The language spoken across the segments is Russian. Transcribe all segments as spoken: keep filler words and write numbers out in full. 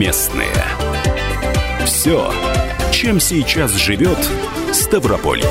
Местные. Все, чем сейчас живет Ставрополье.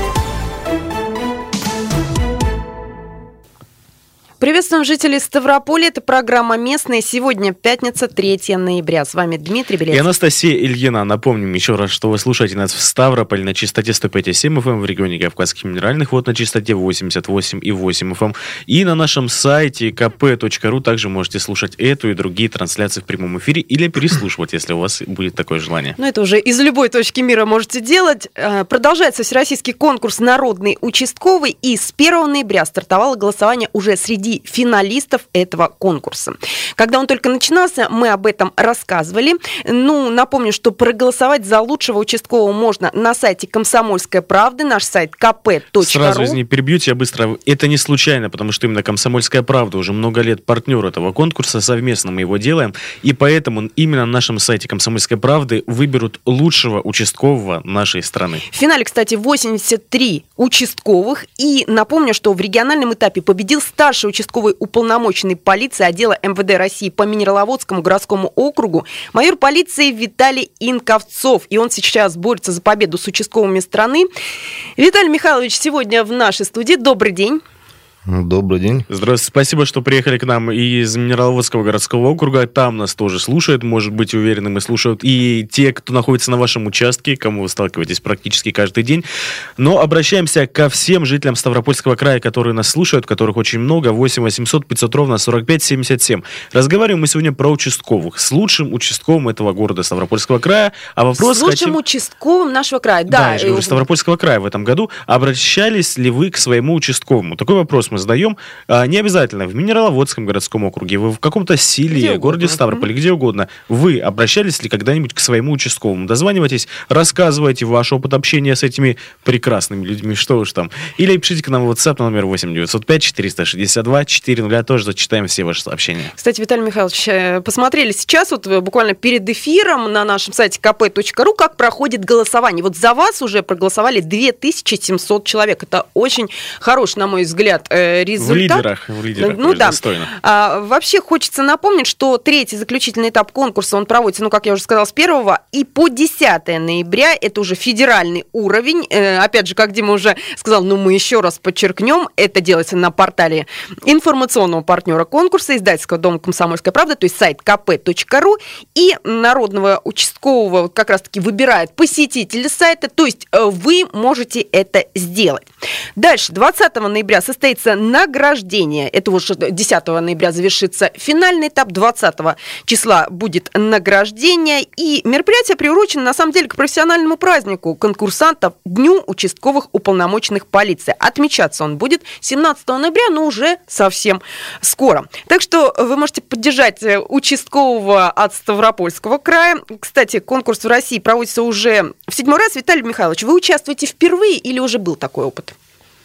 Приветствуем жителей Ставрополя. Это программа «Местные». Сегодня пятница, третьего ноября. С вами Дмитрий Белецкий. И Анастасия Ильина. Напомним еще раз, что вы слушаете нас в Ставрополе на частоте сто пять и семь эф эм, в регионе Кавказских Минеральных вод на частоте восемьдесят восемь и восемь эф эм. И на нашем сайте ка пэ точка ру также можете слушать эту и другие трансляции в прямом эфире или переслушивать, если у вас будет такое желание. Ну, это уже из любой точки мира можете делать. Продолжается всероссийский конкурс «Народный участковый», и с первого ноября стартовало голосование уже среди финалистов этого конкурса. Когда он только начинался, мы об этом рассказывали. Ну, напомню, что проголосовать за лучшего участкового можно на сайте «Комсомольской правды», наш сайт ка пэ точка ру. Сразу, извини, перебью тебя быстро. Это не случайно, потому что именно «Комсомольская правда» уже много лет партнер этого конкурса, совместно мы его делаем, и поэтому именно на нашем сайте «Комсомольской правды» выберут лучшего участкового нашей страны. В финале, кстати, восемьдесят три участковых, и напомню, что в региональном этапе победил старший участковый уполномоченный полиции отдела эм вэ дэ России по Минераловодскому городскому округу майор полиции Виталий Инковцов. И он сейчас борется за победу с участковыми страны. Виталий Михайлович сегодня в нашей студии. Добрый день. Добрый день. Здравствуйте, спасибо, что приехали к нам из Минераловодского городского округа. Там нас тоже слушают, может быть уверенным, и слушают и те, кто находится на вашем участке, кому вы сталкиваетесь практически каждый день. Но обращаемся ко всем жителям Ставропольского края, которые нас слушают, которых очень много. восемь восемьсот пятьсот ровно сорок пять семьдесят семь. Разговариваем мы сегодня про участковых. С лучшим участковым этого города Ставропольского края. А вопрос, с лучшим хотим... участковым нашего края. Да, Да, я же говорю, Ставропольского края в этом году. Обращались ли вы к своему участковому? Такой вопрос мы задаем. А, не обязательно в Минераловодском городском округе, вы в каком-то селе, городе Ставрополе, где угодно. Вы обращались ли когда-нибудь к своему участковому? Дозванивайтесь, рассказывайте ваш опыт общения с этими прекрасными людьми, что уж там. Или пишите к нам в WhatsApp на номер восемь девятьсот пять четыреста шестьдесят два четыреста, тоже зачитаем все ваши сообщения. Кстати, Виталий Михайлович, посмотрели сейчас, вот буквально перед эфиром на нашем сайте ка пэ точка ру, как проходит голосование. Вот за вас уже проголосовали две тысячи семьсот человек. Это очень хороший, на мой взгляд, результат. В лидерах, в лидерах, ну, да. достойно. А, вообще хочется напомнить, что третий заключительный этап конкурса, он проводится, ну, как я уже сказала, с первого и по десятого ноября. Это уже федеральный уровень. Э, опять же, как Дима уже сказал, ну, мы еще раз подчеркнем, это делается на портале информационного партнера конкурса, издательского дома «Комсомольская правда», то есть сайт ка пэ точка ру, и народного участкового вот как раз-таки выбирают посетители сайта, то есть э, вы можете это сделать. Дальше, двадцатого ноября состоится награждение. Это уже десятого ноября завершится финальный этап, двадцатого числа будет награждение. И мероприятие приурочено, на самом деле, к профессиональному празднику конкурсантов Дню участковых уполномоченных полиции. Отмечаться он будет семнадцатого ноября, но уже совсем скоро. Так что вы можете поддержать участкового от Ставропольского края. Кстати, конкурс в России проводится уже в седьмой раз. Виталий Михайлович, вы участвуете впервые или уже был такой опыт?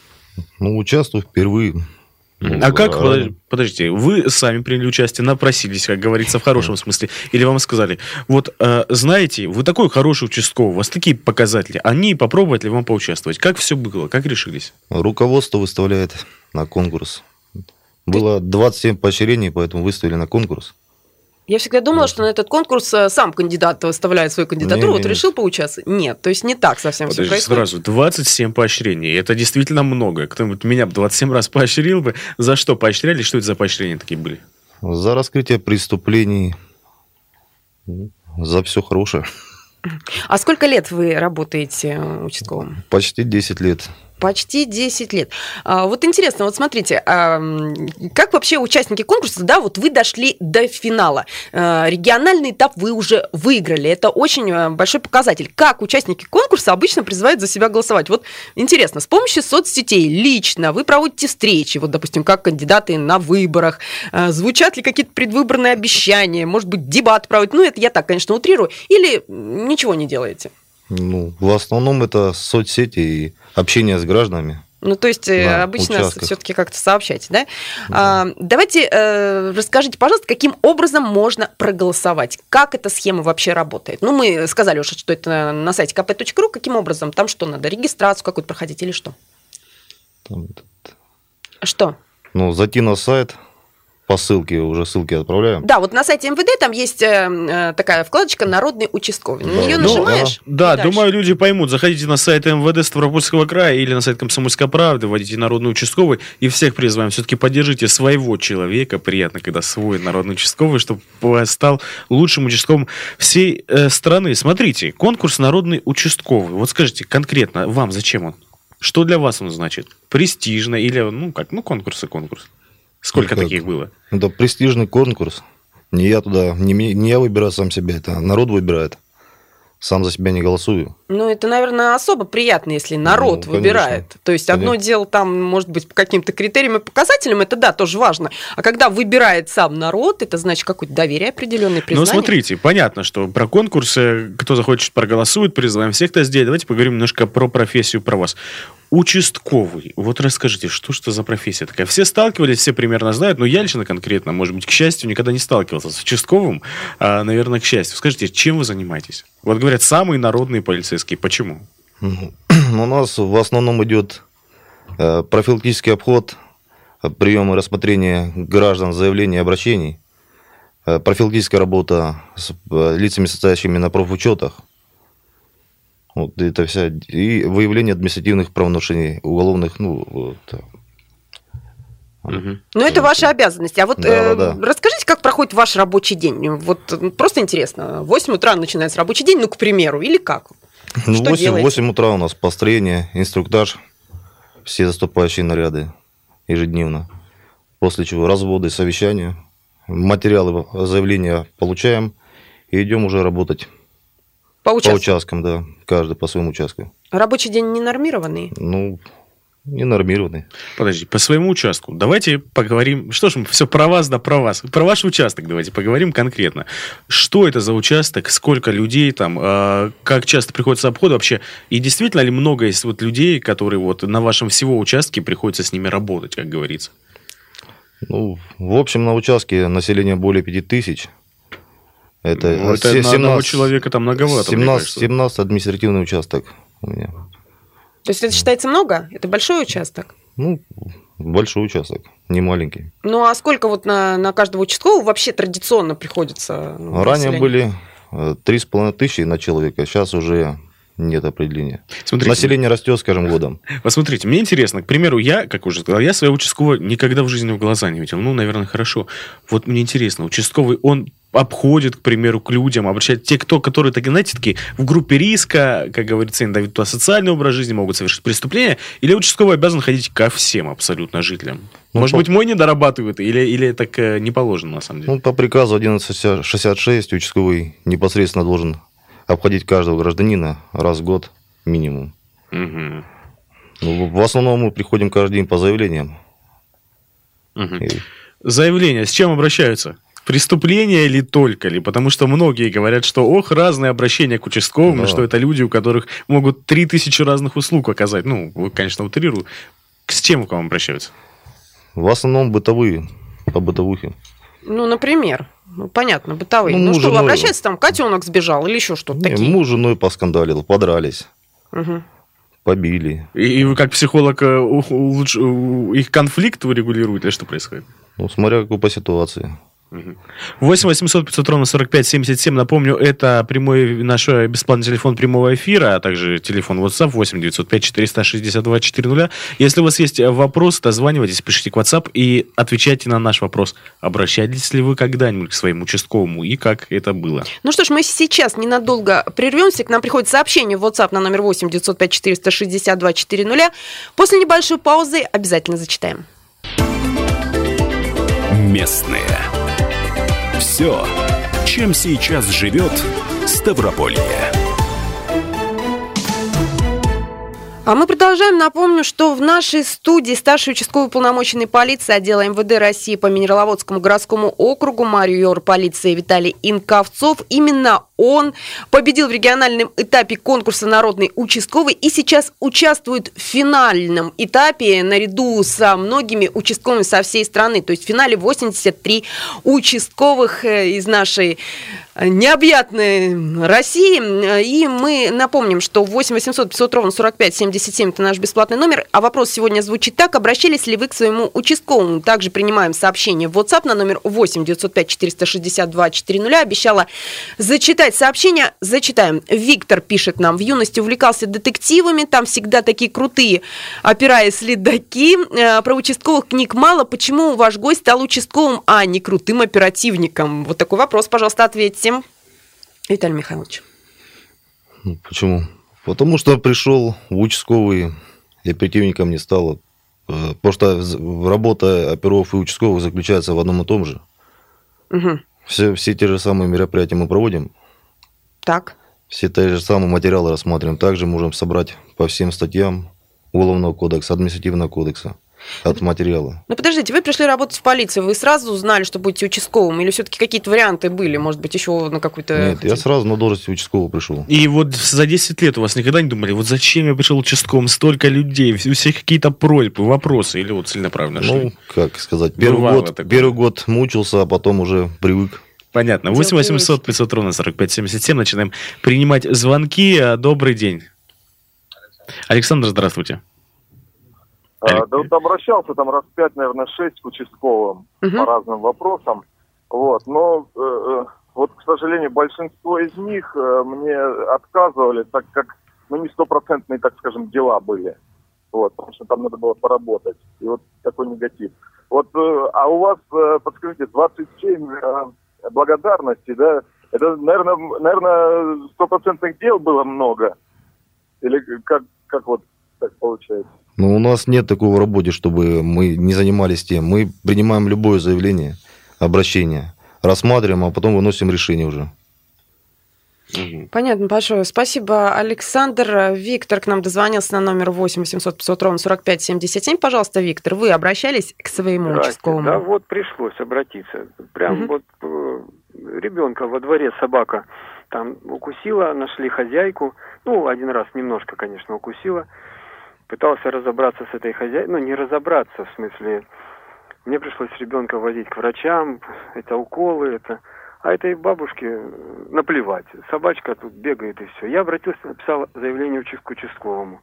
Ну, участвую впервые. Ну, а как, а... подождите, вы сами приняли участие, напросились, как говорится, в хорошем смысле, или вам сказали, вот, э, знаете, вы такой хороший участковый, у вас такие показатели, они попробовать ли вам поучаствовать? Как все было, как решились? Руководство выставляет на конкурс. Было двадцать семь поощрений, поэтому выставили на конкурс. Я всегда думала, что на этот конкурс сам кандидат выставляет свою кандидатуру. Не, вот не, решил поучаствовать? Нет, то есть не так совсем Подожди, все происходит. Сразу, двадцать семь поощрений. Это действительно много. Кто-нибудь меня бы двадцать семь раз поощрил бы. За что поощряли? Что это за поощрения такие были? За раскрытие преступлений. За все хорошее. А сколько лет вы работаете участковым? Почти десять лет. Почти десять лет. А, вот интересно, вот смотрите, а, как вообще участники конкурса, да, вот вы дошли до финала. А, региональный этап вы уже выиграли. Это очень большой показатель. Как участники конкурса обычно призывают за себя голосовать? Вот интересно, с помощью соцсетей лично вы проводите встречи, вот, допустим, как кандидаты на выборах, а, звучат ли какие-то предвыборные обещания, может быть, дебат проводить, ну, это я так, конечно, утрирую, или ничего не делаете? Ну, в основном это соцсети и общение с гражданами. Ну, то есть на обычно участках. все-таки как-то сообщаете, да? Да. А, давайте э, расскажите, пожалуйста, каким образом можно проголосовать? Как эта схема вообще работает? Ну, мы сказали уже, что это на сайте ка пэ точка ру. Каким образом? Там что надо? Регистрацию какую-то проходить или что? Там... Что? Ну, зайти на сайт, по ссылке, уже ссылки отправляем. Да, вот на сайте эм вэ дэ там есть э, такая вкладочка «Народный участковый». На нее Ну, нажимаешь. Да, и думаю, люди поймут. Заходите на сайт эм вэ дэ Ставропольского края или на сайт «Комсомольской правды», вводите «Народный участковый», и всех призываем. Все-таки поддержите своего человека. Приятно, когда свой народный участковый, чтобы стал лучшим участковым всей э, страны. Смотрите, конкурс «Народный участковый». Вот скажите конкретно, вам зачем он? Что для вас он значит? Престижно или, ну как, ну конкурс и конкурс? Сколько Ну, таких было? Это престижный конкурс. Не я туда, не, ми- не я выбираю сам себя, это народ выбирает. Сам за себя не голосую. Ну, это, наверное, особо приятно, если народ Ну, выбирает. конечно. То есть одно Конечно. дело там, может быть, по каким-то критериям и показателям, это да, тоже важно. А когда выбирает сам народ, это значит какое-то доверие определенное, Ну, признание. смотрите, понятно, что про конкурсы, кто захочет, проголосует, призываем всех это сделать. Давайте поговорим немножко про профессию, про вас. Участковый. Вот расскажите, что что за профессия такая? Все сталкивались, все примерно знают, но я лично конкретно, может быть, к счастью, никогда не сталкивался с участковым, а, наверное, к счастью. Скажите, чем вы занимаетесь? Вот говорят, самые народные полицейские. Почему? Ну, у нас в основном идет э, профилактический обход, э, прием и рассмотрение граждан, заявлений и обращений, э, профилактическая работа с э, лицами, состоящими на профучетах. Вот это вся. И выявление административных правонарушений, уголовных, ну, вот. Мгм. Ну, это ваши обязанности. А вот Да, э, да, да. расскажите, как проходит ваш рабочий день? Вот э, просто интересно. В восемь утра начинается рабочий день, ну, к примеру, или как? Ну, Что в восемь, делаете? восемь утра у нас построение, инструктаж, все заступающие наряды ежедневно. После чего разводы, совещания, материалы заявления получаем и идем уже работать По по участку. участкам, да, каждый по своему участку. Рабочий день не нормированный? Ну, не нормированный. Подожди, по своему участку. Давайте поговорим. Что ж, мы все про вас, да про вас. Про ваш участок давайте поговорим конкретно. Что это за участок? Сколько людей там? э, как часто приходится обход вообще? И действительно ли много есть вот людей, которые вот на вашем всего участке приходится с ними работать, как говорится? Ну, в общем, на участке население более пяти тысяч. Это, Ну, это се- на одного человека там многовато, мне семнадцать, кажется. семнадцать административный участок у меня. То есть это считается много? Это большой участок? Ну, большой участок, не маленький. Ну, а сколько вот на, на каждого участкового вообще традиционно приходится? ну, Ранее население? были э, три с половиной тысячи на человека, сейчас уже нет определения. Смотрите, Население растет с каждым годом. Посмотрите, мне интересно, к примеру, я, как уже сказал, я своего участкового никогда в жизни в глаза не видел. Ну, наверное, хорошо. Вот мне интересно, участковый, он обходит, к примеру, к людям, обращает те, кто, которые, так, знаете, такие в группе риска, как говорится, иногда ведут асоциальный образ жизни, могут совершить преступления, или участковый обязан ходить ко всем абсолютно жителям? Ну, Может по- быть, мой не дорабатывает, или, или так э, не положено, на самом деле? Ну, по приказу одиннадцать шестьдесят шесть участковый непосредственно должен обходить каждого гражданина раз в год минимум. Мгм. Ну, в основном мы приходим каждый день по заявлениям. Мгм. И Заявления, с чем обращаются? Преступления ли только ли? Потому что многие говорят, что ох, разные обращения к участковым, Да. и что это люди, у которых могут три тысячи разных услуг оказать. Ну, вы, конечно, утрирую. С чем к вам обращаются? в основном бытовые, по бытовухе. Ну, например. Ну, понятно, бытовые. Ну, Ну, муж что, женой. обращается там, котенок сбежал или еще что-то Не, такие? муж с женой поскандалил, подрались, Мгм. побили. И, и вы как психолог э, у- улуч- у- их конфликт вы регулируете, или что происходит? Ну, смотря какой по ситуации. восемь восемьсот пятьсот ровно сорок пять семьдесят семь. Напомню, это прямой наш бесплатный телефон прямого эфира, а также телефон WhatsApp восемь девятьсот пять четыреста шестьдесят два четыреста. Если у вас есть вопрос, дозванивайтесь, пишите к WhatsApp и отвечайте на наш вопрос. Обращались ли вы когда-нибудь к своему участковому и как это было? Ну что ж, мы сейчас ненадолго прервемся. К нам приходит сообщение в WhatsApp на номер восемь девятьсот пять четыреста шестьдесят два четыреста. После небольшой паузы обязательно зачитаем. Местные. Все, чем сейчас живет Ставрополье. А мы продолжаем. Напомню, что в нашей студии старший участковый уполномоченный полиции отдела эм вэ дэ России по Минераловодскому городскому округу, майор полиции Виталий Инковцов. Именно он победил в региональном этапе конкурса «Народный участковый» и сейчас участвует в финальном этапе наряду со многими участковыми со всей страны. То есть в финале восемьдесят три участковых из нашей необъятной России. И мы напомним, что восемь восемьсот пятьсот ровно сорок пять семьдесят семьдесят семь, это наш бесплатный номер. А вопрос сегодня звучит так. Обращались ли вы к своему участковому? Также принимаем сообщение в WhatsApp на номер восемь девятьсот пять четыреста шестьдесят два четыреста. Обещала зачитать сообщение. Зачитаем. Виктор пишет нам. В юности увлекался детективами. Там всегда такие крутые опера и следаки. Про участковых книг мало. Почему ваш гость стал участковым, а не крутым оперативником? Вот такой вопрос, пожалуйста, ответьте. Виталий Михайлович. Почему? Потому что пришел в участковый, и оперативником не стало. Потому что работа оперов и участковых заключается в одном и том же. Угу. Все, все те же самые мероприятия мы проводим. Так. Все те же самые материалы рассматриваем. Также можем собрать по всем статьям Уголовного кодекса, Административного кодекса от материала. Ну, подождите, вы пришли работать в полицию, вы сразу знали, что будете участковым, или все-таки какие-то варианты были, может быть, еще на какой-то... Нет, я сразу на должность участкового пришел. И вот за десять лет у вас никогда не думали, вот зачем я пришел участковым, столько людей, у всех какие-то просьбы, вопросы, или вот целенаправленно шли? Ну, как сказать, первый год, первый год мучился, а потом уже привык. Понятно. восемь восемьсот пятьсот ровно сорок пять семьдесят семь. Начинаем принимать звонки. Добрый день. Александр, здравствуйте. А, да вот обращался там раз пять, наверное, шесть к участковым uh-huh. по разным вопросам. Вот, но э, вот, к сожалению, большинство из них э, мне отказывали, так как, ну, не стопроцентные, так скажем, дела были. Вот, потому что там надо было поработать. И вот такой негатив. Вот, э, а у вас, э, подскажите, двадцать семь э, благодарностей, да? Это, наверное, наверное, стопроцентных дел было много? Или как, как вот так получается? Ну, у нас нет такого в работе, чтобы мы не занимались тем. Мы принимаем любое заявление, обращение, рассматриваем, а потом выносим решение уже. Понятно, большое. Спасибо, Александр. Виктор к нам дозвонился на номер восемь восемьсот пятьсот ровно сорок пять семьдесят семь. Пожалуйста, Виктор, вы обращались к своему участковому? Да, вот пришлось обратиться. Прям угу. вот э, ребенка во дворе собака там укусила, нашли хозяйку. Ну, один раз немножко, конечно, укусила. Пытался разобраться с этой хозяйкой. Ну, не разобраться, в смысле, мне пришлось ребенка возить к врачам, это уколы, это... А этой бабушке наплевать. Собачка тут бегает и все. Я обратился, написал заявление к участковому.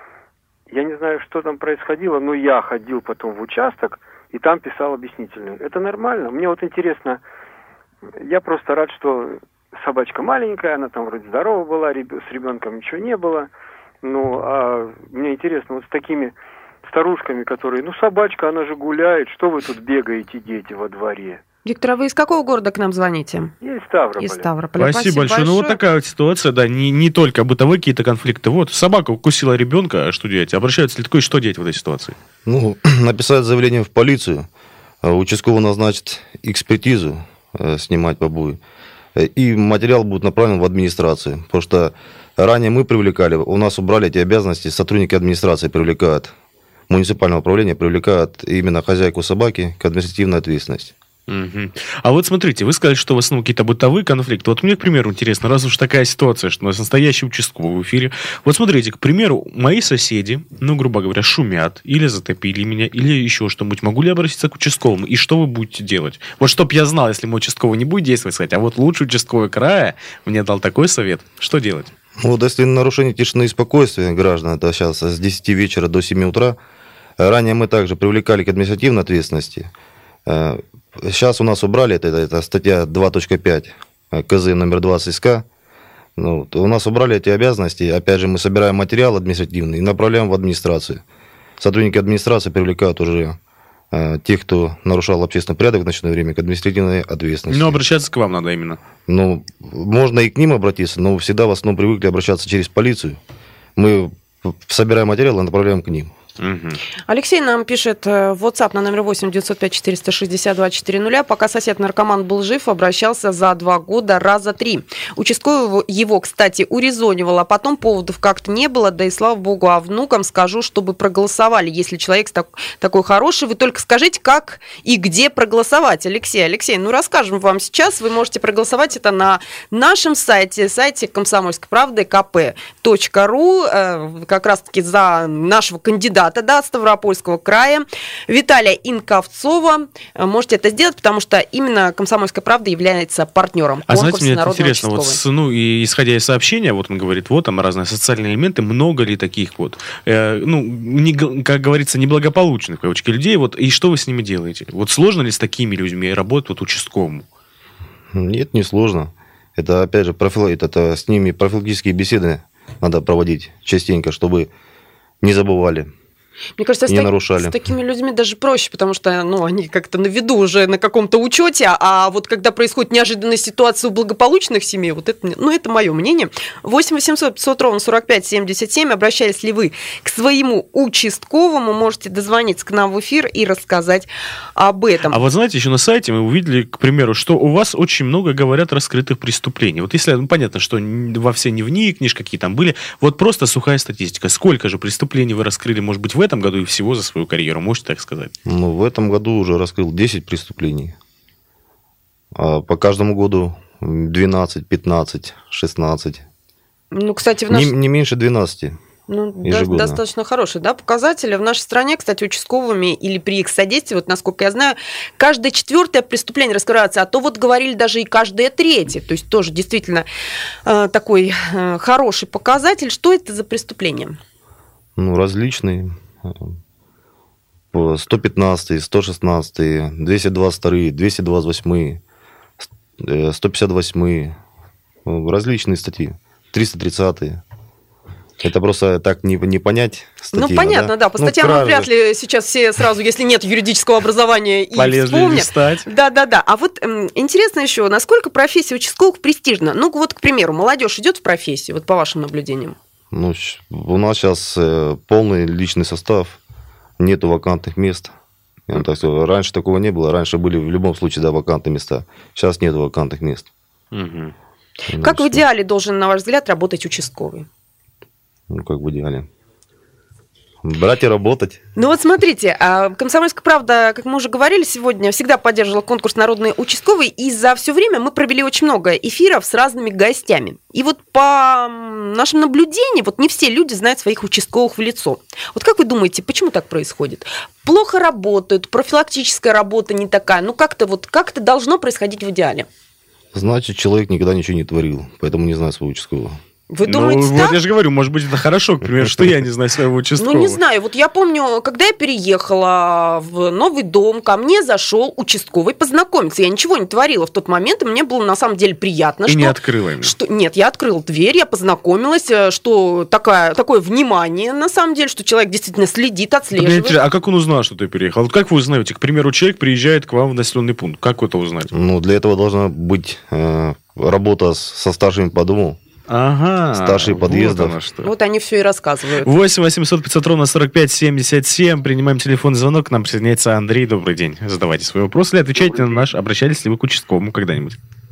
Я не знаю, что там происходило, но я ходил потом в участок и там писал объяснительную. Это нормально. Мне вот интересно, я просто рад, что собачка маленькая, она там вроде здорова была, с ребенком ничего не было. Ну, а мне интересно, вот с такими старушками, которые, ну, собачка, она же гуляет, что вы тут бегаете, дети, во дворе? Виктор, а вы из какого города к нам звоните? Из Ставрополя. Из Ставрополя. Спасибо, Спасибо большое. большое. Ну, вот такая вот ситуация, да, не, не только бытовые какие-то конфликты. Вот, собака укусила ребенка, что делать? Обращаются ли такое, что делать в этой ситуации? Ну, написать заявление в полицию, участковый назначит экспертизу, снимать побои, и материал будет направлен в администрацию, потому что ранее мы привлекали, у нас убрали эти обязанности, сотрудники администрации привлекают, муниципального управления привлекают именно хозяйку собаки к административной ответственности. Угу. А вот смотрите, вы сказали, что в основном какие-то бытовые конфликты. Вот мне, к примеру, интересно, раз уж такая ситуация, что у нас настоящий участковый в эфире. Вот смотрите, к примеру, мои соседи, ну, грубо говоря, шумят, или затопили меня, или еще что-нибудь. Могу ли обратиться к участковому? И что вы будете делать? Вот чтоб я знал, если мой участковый не будет действовать, сказать, а вот лучший участковый края мне дал такой совет. Что делать? Вот если нарушение тишины и спокойствия граждан, это сейчас с десяти вечера до семи утра, ранее мы также привлекали к административной ответственности. Сейчас у нас убрали, это, это статья два точка пять КЗ номер двадцать СК. Ну, у нас убрали эти обязанности. Опять же, мы собираем материал административный и направляем в администрацию. Сотрудники администрации привлекают уже э, тех, кто нарушал общественный порядок в ночное время, к административной ответственности. Ну, обращаться к вам надо именно. Ну, можно и к ним обратиться, но всегда в основном привыкли обращаться через полицию. Мы собираем материал и направляем к ним. Угу. Алексей нам пишет в WhatsApp на номер восемь девятьсот пять четыреста шестьдесят два четыреста. Пока сосед-наркоман был жив, обращался за два года раза три. Участковый его, кстати, урезонивал, а потом поводов как-то не было, да и слава богу, а внукам скажу, чтобы проголосовали. Если человек так, такой хороший, вы только скажите, как и где проголосовать. Алексей, Алексей, ну расскажем вам сейчас. Вы можете проголосовать это на нашем сайте, сайте комсомольской правды ка пэ точка ру, как раз-таки за нашего кандидата кандидата, да, от Ставропольского края Виталия Инковцова. Можете это сделать, потому что именно «Комсомольская правда» является партнером конкурса. А знаете, мне это интересно, вот, с, ну, и исходя из сообщения, вот он говорит, вот там разные социальные элементы, много ли таких вот, э, ну, не, как говорится, неблагополучных, кавычки, людей, вот, и что вы с ними делаете? Вот сложно ли с такими людьми работать вот участковому? Нет, не сложно. Это, опять же, профил... это, это с ними профилактические беседы надо проводить частенько, чтобы не забывали. Мне кажется, не с, нарушали. Так, с такими людьми даже проще, потому что ну, они как-то на виду уже на каком-то учете, а вот когда происходит неожиданная ситуация у благополучных семей, вот это, ну, это мое мнение. восемь восемьсот пятьсот ровно сорок пять семьдесят семь. Обращались ли вы к своему участковому, можете дозвониться к нам в эфир и рассказать об этом. А вот знаете, еще на сайте мы увидели, к примеру, что у вас очень много говорят раскрытых преступлений. Вот если, ну, понятно, что во все не вникнешь, какие там были, вот просто сухая статистика. Сколько же преступлений вы раскрыли, может быть, в этом году и всего за свою карьеру, можете так сказать? Ну, в этом году уже раскрыл десять преступлений. А по каждому году двенадцать, пятнадцать, шестнадцать. Ну, кстати, в наш... не, не меньше двенадцати. Ну, да, достаточно хорошие, да, показатели. В нашей стране, кстати, участковыми или при их содействии, вот насколько я знаю, каждое четвертое преступление раскрывается, а то вот говорили даже и каждое третье. То есть тоже действительно э, такой э, хороший показатель. Что это за преступления? Ну, различные. сто пятнадцатый, сто шестнадцатый, двести двадцать второй, двести двадцать восемь, сто пятьдесят восемь. Различные статьи. триста тридцатый. Это просто так не, не понять статьи. Ну, понятно, да. да. По ну, статьям кражи. Вряд ли сейчас все сразу, если нет юридического образования, и полезли листать. Да, да, да. А вот м, интересно еще, насколько профессия участковых престижна? Ну, вот, к примеру, молодежь идет в профессию, вот по вашим наблюдениям? Ну, у нас сейчас полный личный состав, нету вакантных мест. Я так скажу, раньше такого не было. Раньше были в любом случае, да, вакантные места. Сейчас нет вакантных мест. Угу. Ну, как что? в идеале должен, на ваш взгляд, работать участковый? Ну, как в идеале. Брать и работать. Ну вот смотрите, «Комсомольская правда», как мы уже говорили сегодня, всегда поддерживала конкурс «Народный участковый», и за все время мы провели очень много эфиров с разными гостями. И вот по нашим наблюдениям, вот не все люди знают своих участковых в лицо. Вот как вы думаете, почему так происходит? Плохо работают, профилактическая работа не такая, ну как-то вот, как это должно происходить в идеале? Значит, человек никогда ничего не творил, поэтому не знает своего участкового. Вы думаете, ну, так? Вот я же говорю, может быть, это хорошо, к примеру, что я не знаю своего участкового. Ну, не знаю. Вот я помню, когда я переехала в новый дом, ко мне зашел участковый познакомиться. Я ничего не творила в тот момент, и мне было на самом деле приятно. И что, не открыла им. Что, нет, я открыла дверь, я познакомилась, что такая, такое внимание, на самом деле, что человек действительно следит, отслеживает. Да, а как он узнал, что ты переехал? Вот как вы узнаете? К примеру, человек приезжает к вам в населенный пункт. Как вы это узнаете? Ну, для этого должна быть э, работа с, со старшими по дому. Ага. Старшие подъездов. Вот, вот они все и рассказывают. восемь восемьсот пятьсот ровно сорок пять семьдесят семь. Принимаем телефонный звонок. К нам присоединяется Андрей. Добрый день. Задавайте свой вопрос или отвечайте на наш. Обращались ли вы к участковому когда-нибудь?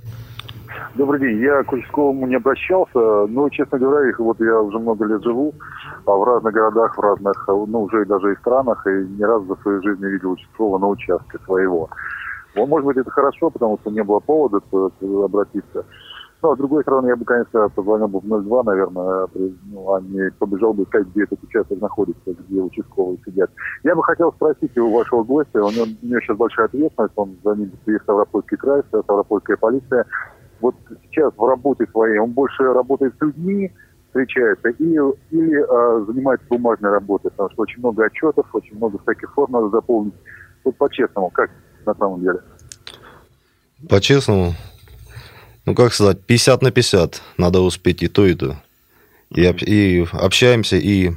Добрый день. Я к участковому не обращался, но, честно говоря, их вот я уже много лет живу, а в разных городах, в разных, ну, уже и даже и странах, и не раз за свою жизнь не видел участкового на участке своего. Ну, может быть, это хорошо, потому что не было повода обратиться. Ну, а с другой стороны, я бы, конечно, позвонил бы в ноль два, наверное, ну, а не побежал бы искать, где этот участок находится, где участковые сидят. Я бы хотел спросить у вашего гостя, у него, у него сейчас большая ответственность, он за ним стоит Ставропольский край, Ставропольская полиция. Вот сейчас в работе своей он больше работает с людьми, встречается, или, или а, занимается бумажной работой, потому что очень много отчетов, очень много всяких форм надо заполнить. Вот по-честному, как на самом деле? По-честному? Ну, как сказать, пятьдесят на пятьдесят. Надо успеть и то, и то. И, об, и общаемся, и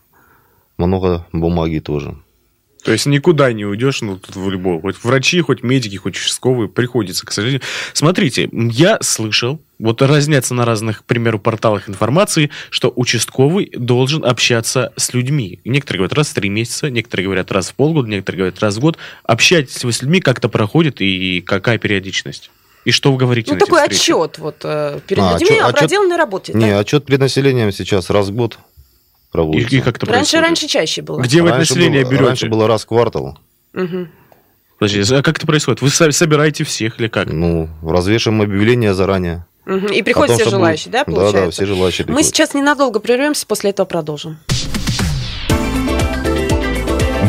много бумаги тоже. То есть никуда не уйдешь, ну, тут в любого. Хоть врачи, хоть медики, хоть участковые приходится, к сожалению. Смотрите, я слышал, вот разнятся на разных, к примеру, порталах информации, что участковый должен общаться с людьми. Некоторые говорят раз в три месяца, некоторые говорят раз в полгода, некоторые говорят раз в год. Общаетесь вы с людьми, как это проходит и какая периодичность? И что вы говорите ну, на этих такой встречах? отчет вот, э, перед а, людьми отчет, о проделанной работе. Не, да? отчет перед населением сейчас раз в год проводится. И, и как это раньше, происходит? раньше чаще было. Где вы это раньше население было, берете? Раньше было раз в квартал. Угу. Подожди, а как это происходит? Вы собираете всех или как? Ну, развешиваем объявление заранее. Угу. И приходят все желающие, будет... да, получается? Да, да, все желающие приходят. Мы сейчас ненадолго прервемся, после этого продолжим.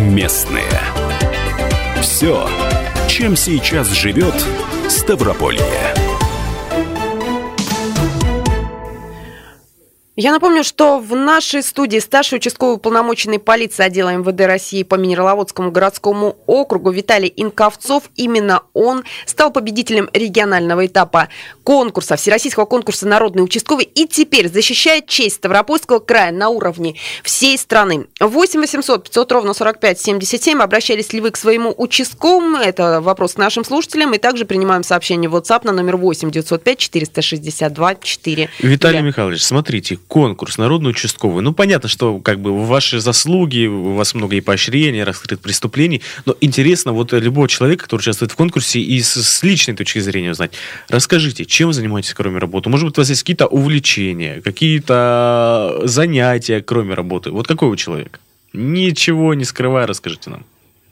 Местные. Все, чем сейчас живет Ставрополье. Я напомню, что в нашей студии старший участковый уполномоченный полиции отдела эм вэ дэ России по Минераловодскому городскому округу Виталий Инковцов. Именно он стал победителем регионального этапа конкурса, всероссийского конкурса «Народный участковый», и теперь защищает честь Ставропольского края на уровне всей страны. восемь восемьсот пятьсот ровно сорок пять семьдесят семь. Обращались ли вы к своему участковому? Это вопрос к нашим слушателям. И также принимаем сообщение в WhatsApp на номер восемь девятьсот пять четыреста шестьдесят два четыре. Виталий Михайлович, смотрите, конкурс «Народный участковый». Ну, понятно, что как бы ваши заслуги, у вас много и поощрений, раскрытых преступлений, но интересно вот любого человека, который участвует в конкурсе, и с, с личной точки зрения узнать. Расскажите, чем вы занимаетесь, кроме работы? Может быть, у вас есть какие-то увлечения, какие-то занятия, кроме работы? Вот какой вы человек? Ничего не скрывая, расскажите нам.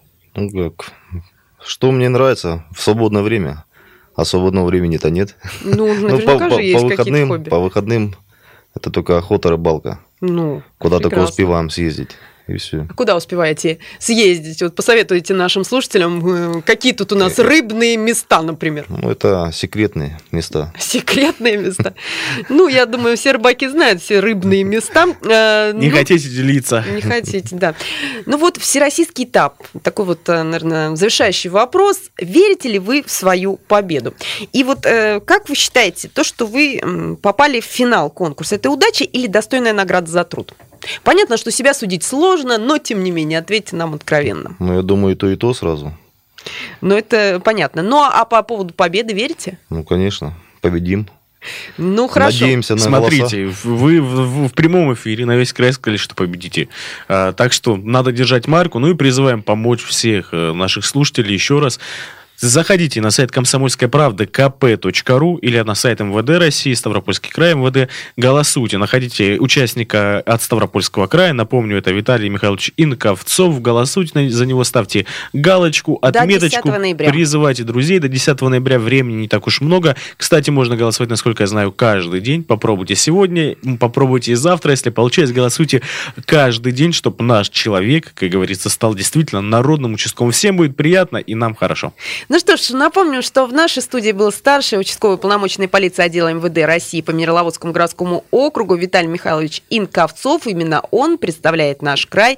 Ну, как? Что мне нравится в свободное время? А свободного времени-то нет. Ну, наверняка ну, по, же по, есть по какие-то выходным, хобби. По выходным это только охота, рыбалка. Ну, Куда прекрасно. только успеваем съездить. И все. А куда успеваете съездить? Вот посоветуйте нашим слушателям, какие тут у нас рыбные места, например. Ну, это секретные места. Секретные места. Ну, я думаю, все рыбаки знают все рыбные места. Не ну, хотите делиться? Не хотите, да. Ну вот, всероссийский этап. Такой вот, наверное, завершающий вопрос. Верите ли вы в свою победу? И вот как вы считаете, то, что вы попали в финал конкурса, это удача или достойная награда за труд? Понятно, что себя судить сложно, но, тем не менее, ответьте нам откровенно. Ну, я думаю, и то, и то сразу. Ну, это понятно. Ну, а по поводу победы верите? Ну, конечно, победим. Ну, хорошо. Надеемся на Смотрите, голоса. вы в, в, в прямом эфире на весь край сказали, что победите. А, так что надо держать марку. Ну и призываем помочь всех наших слушателей еще раз. Заходите на сайт «Комсомольская правда» ка пэ точка ру или на сайт эм вэ дэ России, Ставропольский край, эм вэ дэ. Голосуйте, находите участника от Ставропольского края. Напомню, это Виталий Михайлович Инковцов. Голосуйте за него, ставьте галочку, отметочку. Призывайте друзей. До десятого ноября времени не так уж много. Кстати, можно голосовать, насколько я знаю, каждый день. Попробуйте сегодня, попробуйте и завтра. Если получается, голосуйте каждый день, чтобы наш человек, как говорится, стал действительно народным участковым. Всем будет приятно и нам хорошо. Ну что ж, напомню, что в нашей студии был старший участковый уполномоченный полиции отдела эм вэ дэ России по Минераловодскому городскому округу Виталий Михайлович Инковцов. Именно он представляет наш край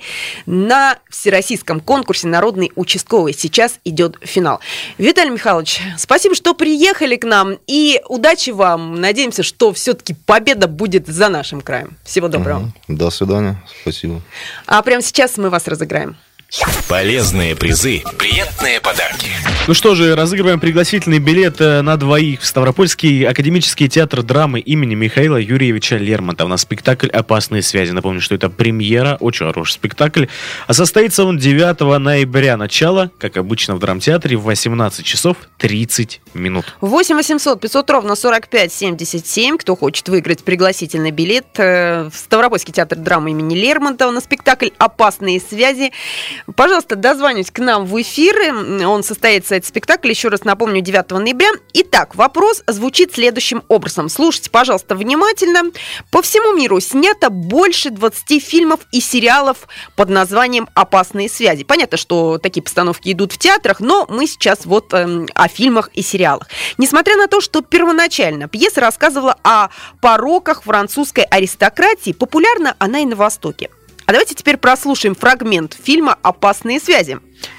на всероссийском конкурсе «Народный участковый». Сейчас идет финал. Виталий Михайлович, спасибо, что приехали к нам, и удачи вам. Надеемся, что все-таки победа будет за нашим краем. Всего доброго. Угу. До свидания. Спасибо. А прямо сейчас мы вас разыграем. Полезные призы, приятные подарки. Ну что же, разыгрываем пригласительный билет на двоих в Ставропольский академический театр драмы имени Михаила Юрьевича Лермонтова на спектакль «Опасные связи». Напомню, что это премьера, очень хороший спектакль. А состоится он девятого ноября. Начало, как обычно, в драмтеатре в восемнадцать часов тридцать минут. восемь восемьсот пятьсот ровно сорок пять семьдесят семь. Кто хочет выиграть пригласительный билет в Ставропольский театр драмы имени Лермонтова на спектакль «Опасные связи». Пожалуйста, дозвонитесь к нам в эфир. Он состоится, этот спектакль, еще раз напомню, девятого ноября. Итак, вопрос звучит следующим образом. Слушайте, пожалуйста, внимательно. По всему миру снято больше двадцати фильмов и сериалов под названием «Опасные связи». Понятно, что такие постановки идут в театрах, но мы сейчас вот э, о фильмах и сериалах. Несмотря на то, что первоначально пьеса рассказывала о пороках французской аристократии, популярна она и на Востоке. А давайте теперь прослушаем фрагмент фильма «Опасные связи».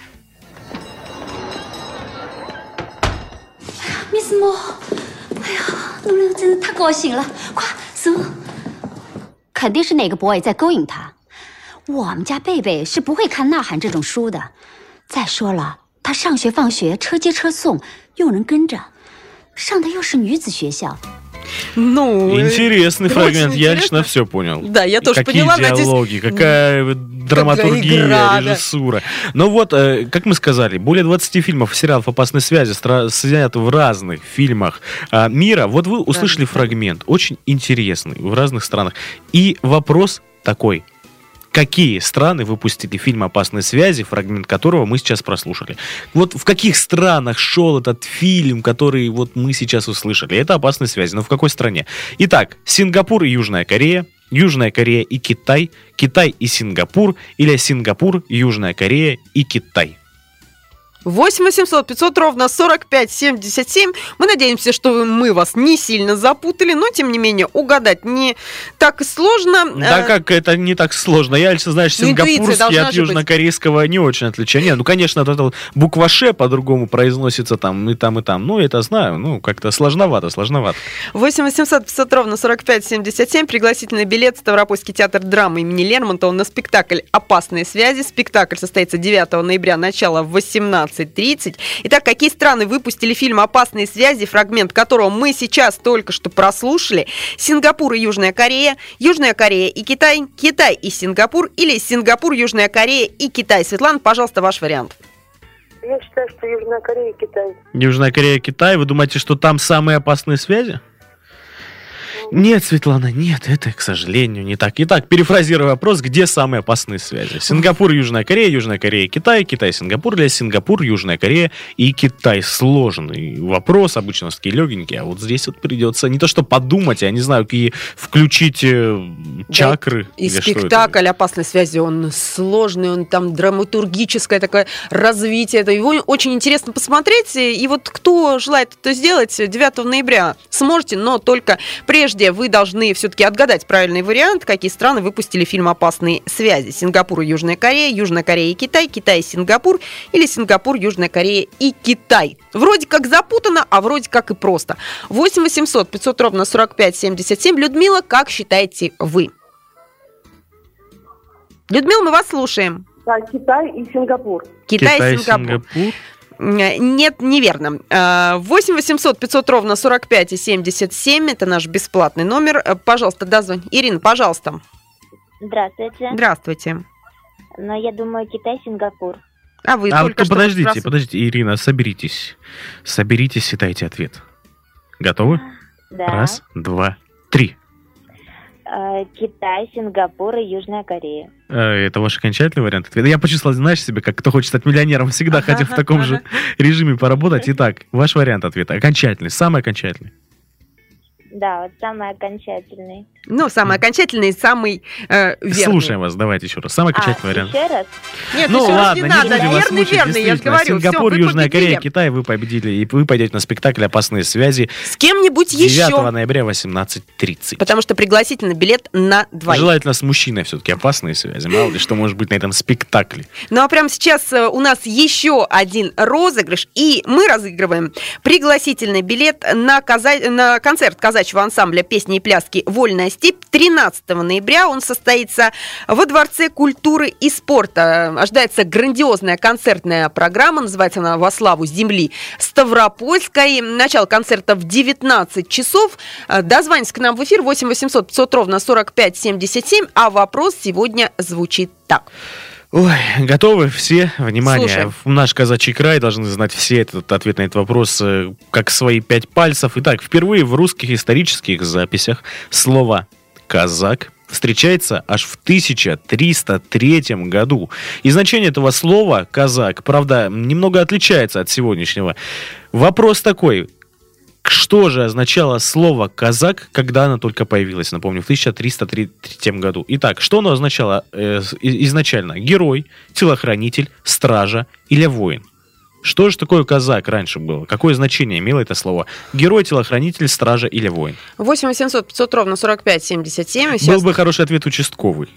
Мисс Мо, 哎呀，露露真的太高兴了，快走！肯定是哪个 boy 在勾引她。我们家贝贝是不会看《呐喊》这种书的。再说了，他上学放学车接车送，有人跟着，上的又是女子学校。 Ну, интересный фрагмент, я лично все понял. Да, я тоже какие поняла. Какие диалоги, надеюсь... какая драматургия, игра, режиссура. Да. Но вот, как мы сказали, более двадцати фильмов и сериалов «Опасной связи» снят в разных фильмах мира. Вот вы услышали да, фрагмент, очень интересный, в разных странах. И вопрос такой. Какие страны выпустили фильм «Опасные связи», фрагмент которого мы сейчас прослушали? Вот в каких странах шел этот фильм, который вот мы сейчас услышали? Это «Опасные связи». Но в какой стране? Итак, Сингапур и Южная Корея, Южная Корея и Китай, Китай и Сингапур или Сингапур, Южная Корея и Китай? восемь восемьсот пятьсот ровно сорок пять семьдесят семь. Мы надеемся, что мы вас не сильно запутали, но, тем не менее, угадать не так сложно. Да как это не так сложно? Я лично, знаешь, Ну, интуиция сингапурский должна от же быть. южнокорейского не очень отличаю. Не, ну, конечно, вот эта вот буква «Ш» по-другому произносится там и там, и там. Ну, это знаю, ну, как-то сложновато, сложновато. восемь восемьсот пятьсот ровно сорок пять семьдесят семь. Пригласительный билет в Ставропольский театр драмы имени Лермонтова на спектакль «Опасные связи». Спектакль состоится девятого ноября, начало в восемнадцать тридцать. Итак, какие страны выпустили фильм «Опасные связи», фрагмент которого мы сейчас только что прослушали? Сингапур и Южная Корея, Южная Корея и Китай, Китай и Сингапур или Сингапур, Южная Корея и Китай? Светлана, пожалуйста, ваш вариант. Я считаю, что Южная Корея и Китай. Южная Корея, Китай. Вы думаете, что там самые опасные связи? Нет, Светлана, нет, это, к сожалению, не так. Итак, перефразируя вопрос, где самые опасные связи? Сингапур, Южная Корея, Южная Корея, Китай, Китай, Сингапур или Сингапур, Южная Корея и Китай? Сложный вопрос, обычно такие легенькие, а вот здесь вот придется не то что подумать, я не знаю, какие включить э, чакры. Да, и или спектакль «Опасные связи», он сложный, он там драматургическое такое развитие. Это его очень интересно посмотреть. И вот кто желает это сделать, девятого ноября сможете, но только прежде вы должны все-таки отгадать правильный вариант, какие страны выпустили фильм «Опасные связи». Сингапур и Южная Корея, Южная Корея и Китай, Китай и Сингапур или Сингапур, Южная Корея и Китай. Вроде как запутано, а вроде как и просто. восемь восемьсот пятьсот ровно сорок пять семьдесят семь. Людмила, как считаете вы? Людмила, мы вас слушаем. Да, Китай и Сингапур. Китай, Китай и Сингапур. Сингапур. Нет, неверно. восемь восемьсот пятьсот ровно сорок пять и семьдесят семь. Это наш бесплатный номер. Пожалуйста, дозвонь. Ирина, пожалуйста. Здравствуйте. Здравствуйте. Но я думаю, Китай, Сингапур. А вы А только вот что подождите, вот подождите, Ирина, соберитесь. Соберитесь и дайте ответ. Готовы? Да. Раз, два, три. Э, Китай, Сингапур и Южная Корея. Э, Это ваш окончательный вариант ответа? Я почувствовал, знаешь, себе, как кто хочет стать миллионером, всегда Ага, хотел в таком ага. же режиме поработать. Итак, ваш вариант ответа окончательный, самый окончательный. Да, вот самый окончательный. Ну, самый окончательный и самый э, верный. Слушаем вас, давайте еще раз. Самый окончательный а, вариант. еще раз? Нет, Ну еще раз ладно, не не надо. будем вас Верный, мучить, верный, я же действительно. говорю. Сингапур, Всё, вы Южная победили. Корея, Китай, вы победили. И вы пойдете на спектакль «Опасные связи» С кем-нибудь девятого еще. ноября в восемнадцать тридцать. Потому что пригласительный билет на двоих. Желательно с мужчиной все-таки «Опасные связи». Мало ли что может быть на этом спектакле. Ну а прямо сейчас э, у нас еще один розыгрыш, и мы разыгрываем пригласительный билет на, каза... на концерт казачьего ансамбля песни и пляски «Вольная степь». тринадцатого ноября он состоится во Дворце культуры и спорта. Ожидается грандиозная концертная программа, называется она «Во славу земли Ставропольской». Начало концерта в девятнадцать часов. Дозвонитесь к нам в эфир восемь восемьсот пятьсот ровно сорок пять семьдесят семь, а вопрос сегодня звучит так. Ой, готовы все? Внимание, Слушаем. в наш казачий край должны знать все этот ответ на этот вопрос э, как свои пять пальцев. Итак, впервые в русских исторических записях слово «казак» встречается аж в тысяча триста третьем году. И значение этого слова «казак», правда, немного отличается от сегодняшнего. Вопрос такой: что же означало слово «казак», когда оно только появилось, напомню, в тысяча триста третьем году? Итак, что оно означало э, изначально? Герой, телохранитель, стража или воин? Что же такое казак раньше было? Какое значение имело это слово? Герой, телохранитель, стража или воин? восемь восемьсот пятьсот ровно сорок пять семьдесят семь. Был Сейчас... бы хороший ответ участковый.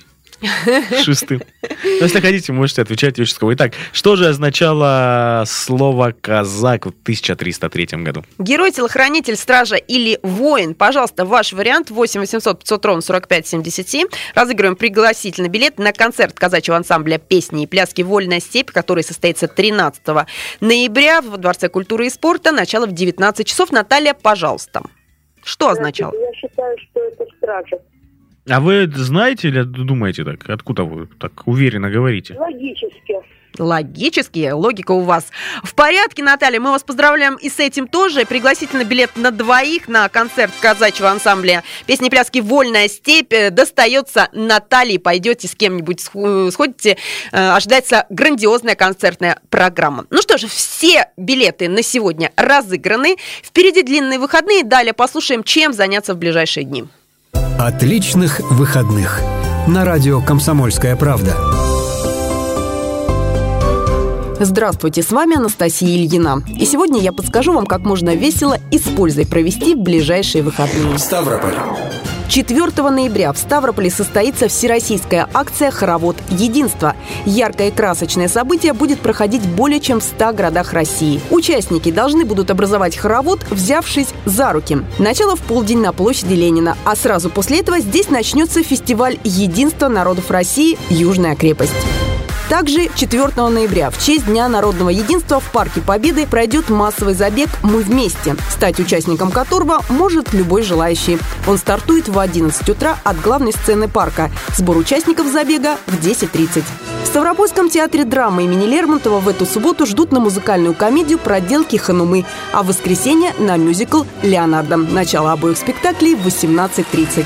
Шестым. Но если хотите, можете отвечать участковый. Итак, что же означало слово «казак» в тысяча триста третьем году? Герой, телохранитель, стража или воин? Пожалуйста, ваш вариант восемь восемьсот пятьсот ровно сорок пять семьдесят семь. Разыгрываем пригласительный билет на концерт казачьего ансамбля песни и пляски «Вольная степь», который состоится тринадцатого ноября в Дворце культуры и спорта. Начало в девятнадцать часов. Наталья, пожалуйста. Что означало? Я считаю, что это стража. А вы знаете или думаете так? Откуда вы так уверенно говорите? Логически. Логически, логика у вас в порядке, Наталья. Мы вас поздравляем и с этим тоже. Пригласительный билет на двоих на концерт казачьего ансамбля песни и пляски «Вольная степь» достается Наталье. Пойдете с кем-нибудь, сходите. Ожидается грандиозная концертная программа. Ну что же, все билеты на сегодня разыграны. Впереди длинные выходные. Далее послушаем, чем заняться в ближайшие дни. Отличных выходных. На радио «Комсомольская правда». Здравствуйте, с вами Анастасия Ильина. И сегодня я подскажу вам, как можно весело и с пользой провести в ближайшие выходные. Ставрополь. четвёртого ноября в Ставрополе состоится всероссийская акция «Хоровод Единства». Яркое и красочное событие будет проходить более чем в ста городах России. Участники должны будут образовать хоровод, взявшись за руки. Начало в полдень на площади Ленина, а сразу после этого здесь начнется фестиваль «Единство народов России. Южная крепость». Также четвёртого ноября в честь Дня народного единства в Парке Победы пройдет массовый забег «Мы вместе», стать участником которого может любой желающий. Он стартует в одиннадцать утра от главной сцены парка. Сбор участников забега в десять тридцать. В Ставропольском театре драмы имени Лермонтова в эту субботу ждут на музыкальную комедию «Проделки Ханумы», а в воскресенье на мюзикл «Леонардо». Начало обоих спектаклей в восемнадцать тридцать.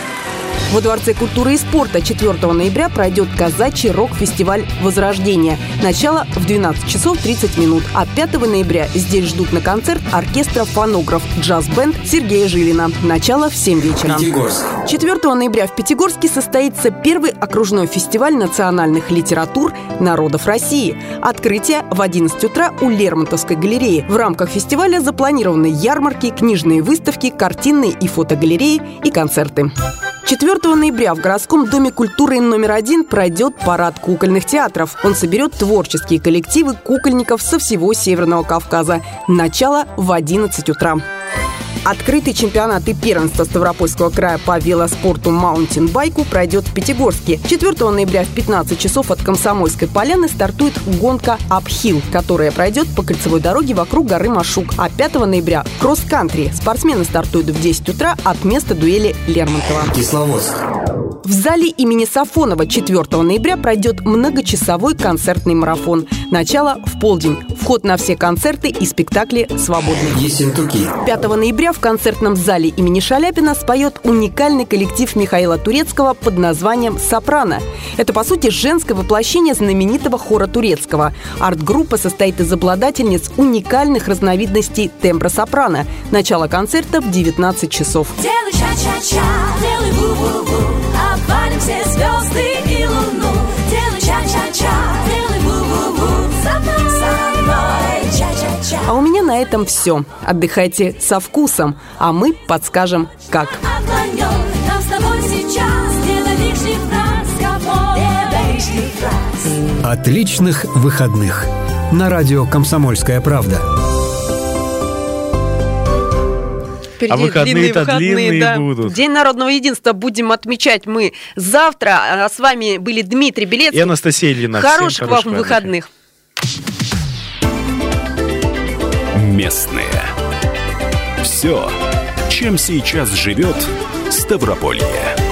Во Дворце культуры и спорта четвёртого ноября пройдет казачий рок-фестиваль «Возрождение». Начало в двенадцать часов тридцать минут. А пятого ноября здесь ждут на концерт оркестра «Фонограф» джаз-бенд Сергея Жилина. Начало в семь вечера. Пятигорск. четвёртого ноября в Пятигорске состоится первый окружной фестиваль национальных литератур народов России. Открытие в одиннадцать утра у Лермонтовской галереи. В рамках фестиваля запланированы ярмарки, книжные выставки, картинные и фотогалереи и концерты. четвёртого ноября в городском доме культуры номер один пройдет парад кукольных театров. Он соберет творческие коллективы кукольников со всего Северного Кавказа. Начало в одиннадцать утра. Открытый чемпионат и первенство Ставропольского края по велоспорту маунтинбайку пройдет в Пятигорске. четвёртого ноября в пятнадцать часов от Комсомольской поляны стартует гонка «Апхилл», которая пройдет по кольцевой дороге вокруг горы Машук. А пятого ноября – кросс-кантри. Спортсмены стартуют в десять утра от места дуэли Лермонтова. Кисловодск. В зале имени Сафонова четвёртого ноября пройдет многочасовой концертный марафон. Начало в полдень. Вход на все концерты и спектакли свободный. Ессентуки. пятого ноября в концертном зале имени Шаляпина споет уникальный коллектив Михаила Турецкого под названием «Сопрано». Это, по сути, женское воплощение знаменитого хора Турецкого. Арт-группа состоит из обладательниц уникальных разновидностей тембра сопрано. Начало концерта в девятнадцать часов. Делай ча-ча-ча, делай ву-ву-ву, обвалим все звезды и луну. Делай ча-ча-ча, делай ву-ву-ву, со мной, со мной, ча-ча-ча. А у меня на этом все. Отдыхайте со вкусом, а мы подскажем, как. Отклонен, нам с тобой сейчас делай лишних фраз, кого делай лишних фраз. Отличных выходных. На радио «Комсомольская правда». А выходные-то длинные да. будут. День народного единства будем отмечать мы завтра. А с вами были Дмитрий Белецкий и Анастасия Ильина. Хороших вам выходных. Местные. Все, чем сейчас живет Ставрополье.